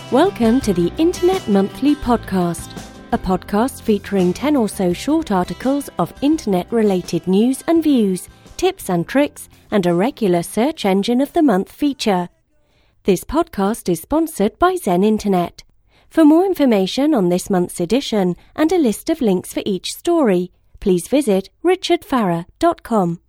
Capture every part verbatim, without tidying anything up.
Welcome to the Internet Monthly Podcast, a podcast featuring ten or so short articles of Internet-related news and views, tips and tricks, and a regular Search Engine of the Month feature. This podcast is sponsored by Zen Internet. For more information on this month's edition and a list of links for each story, please visit richard farrer dot com.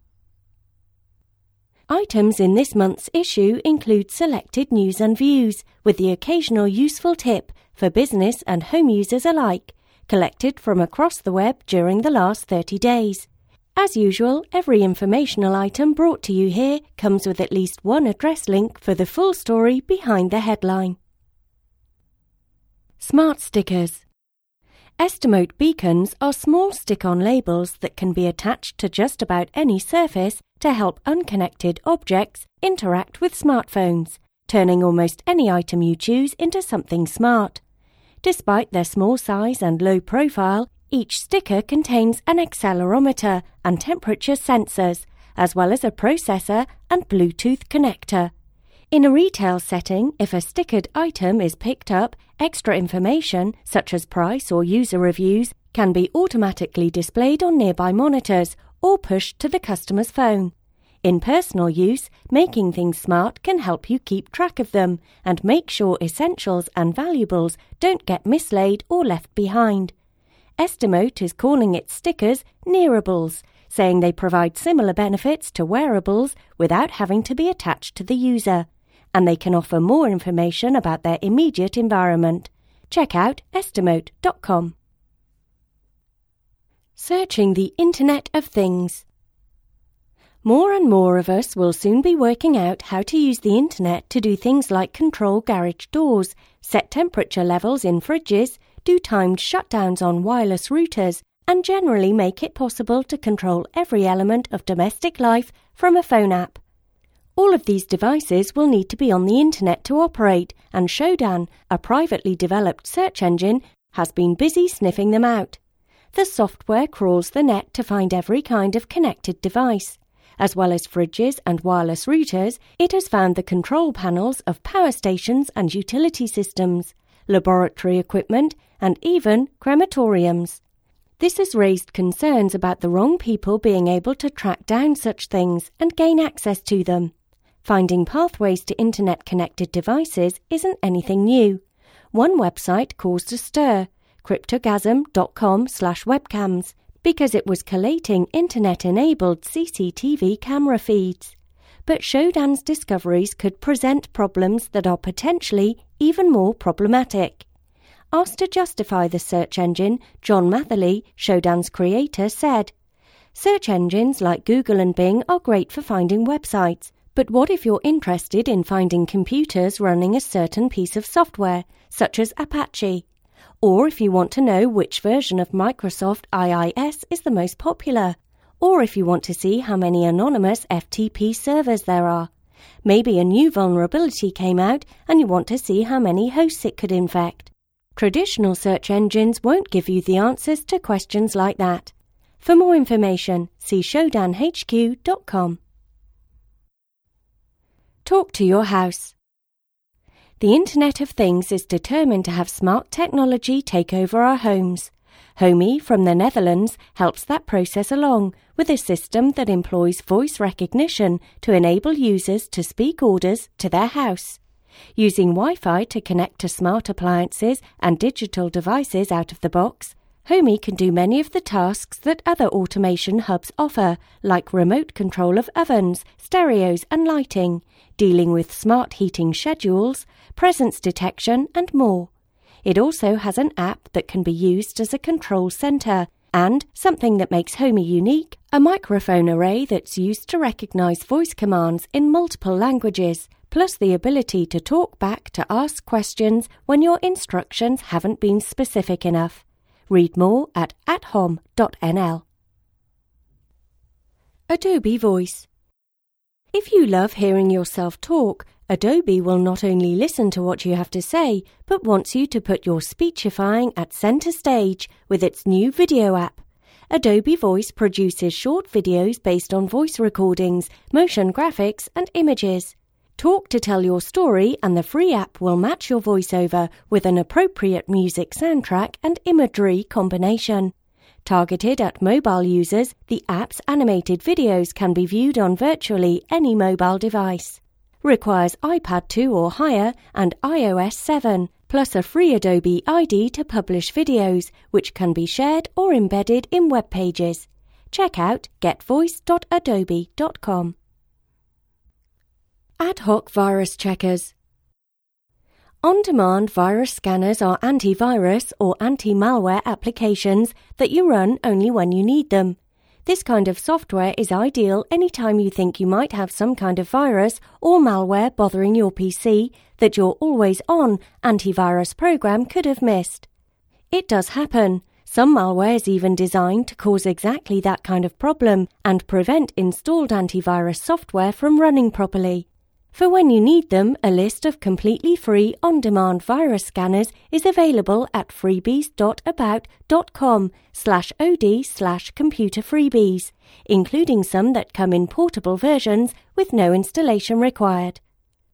Items in this month's issue include selected news and views, with the occasional useful tip for business and home users alike, collected from across the web during the last thirty days. As usual, every informational item brought to you here comes with at least one address link for the full story behind the headline. Smart stickers. Estimote beacons are small stick-on labels that can be attached to just about any surface to help unconnected objects interact with smartphones, turning almost any item you choose into something smart. Despite their small size and low profile, each sticker contains an accelerometer and temperature sensors, as well as a processor and Bluetooth connector. In a retail setting, if a stickered item is picked up, extra information, such as price or user reviews, can be automatically displayed on nearby monitors or pushed to the customer's phone. In personal use, making things smart can help you keep track of them and make sure essentials and valuables don't get mislaid or left behind. Estimote is calling its stickers nearables, saying they provide similar benefits to wearables without having to be attached to the user, and they can offer more information about their immediate environment. Check out estimote dot com. Searching the Internet of Things. More and more of us will soon be working out how to use the Internet to do things like control garage doors, set temperature levels in fridges, do timed shutdowns on wireless routers, and generally make it possible to control every element of domestic life from a phone app. All of these devices will need to be on the Internet to operate, and Shodan, a privately developed search engine, has been busy sniffing them out. The software crawls the net to find every kind of connected device. As well as fridges and wireless routers, it has found the control panels of power stations and utility systems, laboratory equipment, and even crematoriums. This has raised concerns about the wrong people being able to track down such things and gain access to them. Finding pathways to Internet-connected devices isn't anything new. One website caused a stir, cryptogasm dot com slash webcams, because it was collating Internet-enabled C C T V camera feeds. But Shodan's discoveries could present problems that are potentially even more problematic. Asked to justify the search engine, John Matherly, Shodan's creator, said, "Search engines like Google and Bing are great for finding websites, but what if you're interested in finding computers running a certain piece of software, such as Apache? Or if you want to know which version of Microsoft I I S is the most popular? Or if you want to see how many anonymous F T P servers there are? Maybe a new vulnerability came out and you want to see how many hosts it could infect." Traditional search engines won't give you the answers to questions like that. For more information, see shodan h q dot com. Talk to your house. The Internet of Things is determined to have smart technology take over our homes. Homey from the Netherlands helps that process along with a system that employs voice recognition to enable users to speak orders to their house. Using Wi-Fi to connect to smart appliances and digital devices out of the box, Homey can do many of the tasks that other automation hubs offer, like remote control of ovens, stereos and lighting, dealing with smart heating schedules, presence detection and more. It also has an app that can be used as a control center and, something that makes Homey unique, a microphone array that's used to recognize voice commands in multiple languages, plus the ability to talk back to ask questions when your instructions haven't been specific enough. Read more at athom dot n l. Adobe Voice. If you love hearing yourself talk, Adobe will not only listen to what you have to say, but wants you to put your speechifying at center stage with its new video app. Adobe Voice produces short videos based on voice recordings, motion graphics, and images. Talk to tell your story, and the free app will match your voiceover with an appropriate music soundtrack and imagery combination. Targeted at mobile users, the app's animated videos can be viewed on virtually any mobile device. Requires iPad two or higher and i O S seven, plus a free Adobe I D to publish videos, which can be shared or embedded in web pages. Check out get voice dot adobe dot com. Ad hoc virus checkers. On-demand virus scanners are antivirus or anti-malware applications that you run only when you need them. This kind of software is ideal anytime you think you might have some kind of virus or malware bothering your P C that your always-on antivirus program could have missed. It does happen. Some malware is even designed to cause exactly that kind of problem and prevent installed antivirus software from running properly. For when you need them, a list of completely free on-demand virus scanners is available at freebies dot about dot com slash od slash computer freebies, including some that come in portable versions with no installation required.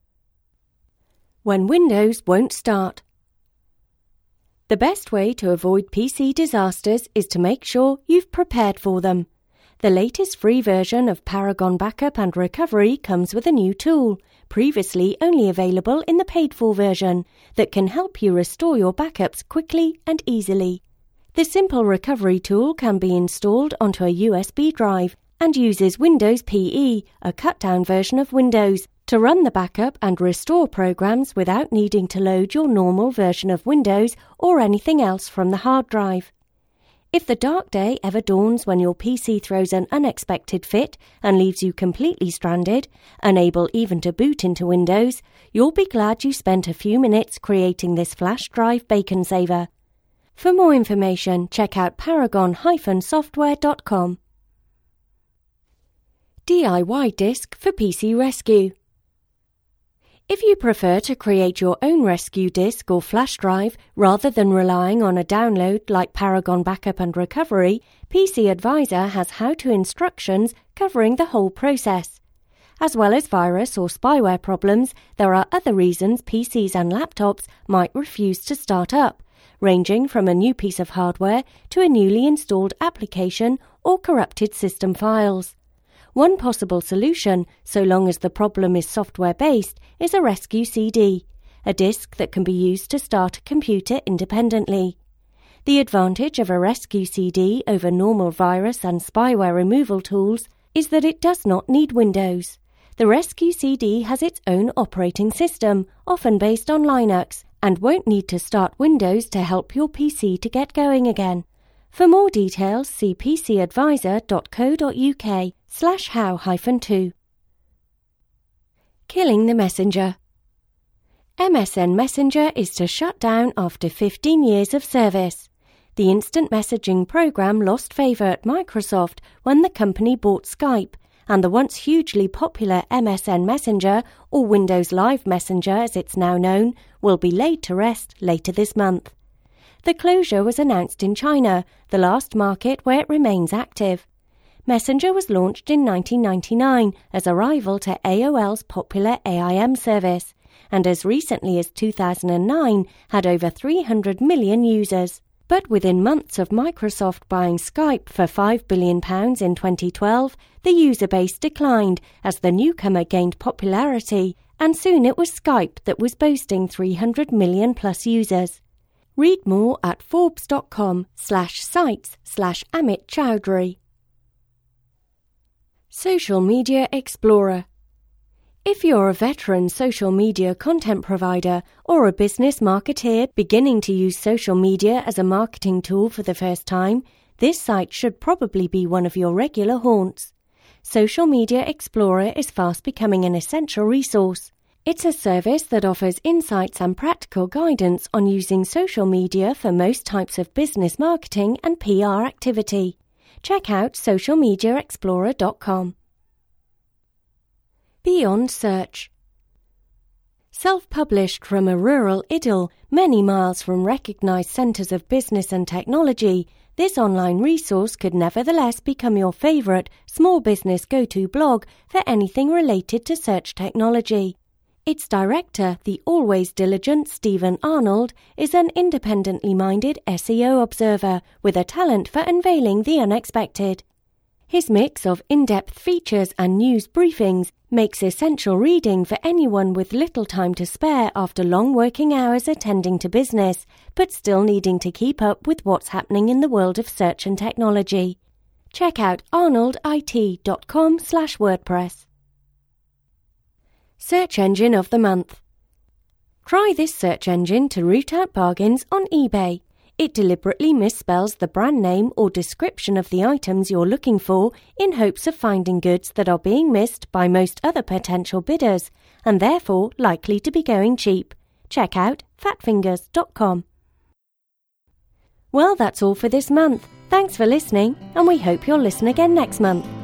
When Windows won't start. The best way to avoid P C disasters is to make sure you've prepared for them. The latest free version of Paragon Backup and Recovery comes with a new tool, previously only available in the paid-for version, that can help you restore your backups quickly and easily. The simple recovery tool can be installed onto a U S B drive and uses Windows P E, a cut-down version of Windows, to run the backup and restore programs without needing to load your normal version of Windows or anything else from the hard drive. If the dark day ever dawns when your P C throws an unexpected fit and leaves you completely stranded, unable even to boot into Windows, you'll be glad you spent a few minutes creating this flash drive bacon saver. For more information, check out paragon dash software dot com. D I Y disk for P C rescue. If you prefer to create your own rescue disk or flash drive rather than relying on a download like Paragon Backup and Recovery, P C Advisor has how-to instructions covering the whole process. As well as virus or spyware problems, there are other reasons P Cs and laptops might refuse to start up, ranging from a new piece of hardware to a newly installed application or corrupted system files. One possible solution, so long as the problem is software-based, is a rescue C D, a disk that can be used to start a computer independently. The advantage of a rescue C D over normal virus and spyware removal tools is that it does not need Windows. The rescue C D has its own operating system, often based on Linux, and won't need to start Windows to help your P C to get going again. For more details, see p c advisor dot co dot u k slash how hyphen two. Killing the messenger. M S N Messenger is to shut down after fifteen years of service. The instant messaging program lost favour at Microsoft when the company bought Skype, and the once hugely popular M S N Messenger, or Windows Live Messenger as it's now known, will be laid to rest later this month. The closure was announced in China, the last market where it remains active. Messenger was launched in nineteen ninety-nine as a rival to A O L's popular A I M service, and as recently as two thousand nine had over three hundred million users. But within months of Microsoft buying Skype for five billion pounds in twenty twelve, the user base declined as the newcomer gained popularity, and soon it was Skype that was boasting three hundred million plus users. Read more at forbes.com slash sites slash Amit Chowdhury. Social Media Explorer. If you're a veteran social media content provider or a business marketeer beginning to use social media as a marketing tool for the first time, this site should probably be one of your regular haunts. Social Media Explorer is fast becoming an essential resource. It's a service that offers insights and practical guidance on using social media for most types of business marketing and P R activity. Check out social media explorer dot com. Beyond Search. Self-published from a rural idyll many miles from recognized centers of business and technology, this online resource could nevertheless become your favorite small business go-to blog for anything related to search technology. Its director, the always diligent Stephen Arnold, is an independently minded S E O observer with a talent for unveiling the unexpected. His mix of in-depth features and news briefings makes essential reading for anyone with little time to spare after long working hours attending to business, but still needing to keep up with what's happening in the world of search and technology. Check out arnoldit.com slash WordPress. Search Engine of the Month. Try this search engine to root out bargains on eBay. It deliberately misspells the brand name or description of the items you're looking for in hopes of finding goods that are being missed by most other potential bidders and therefore likely to be going cheap. Check out fat fingers dot com. Well, that's all for this month. Thanks for listening, and we hope you'll listen again next month.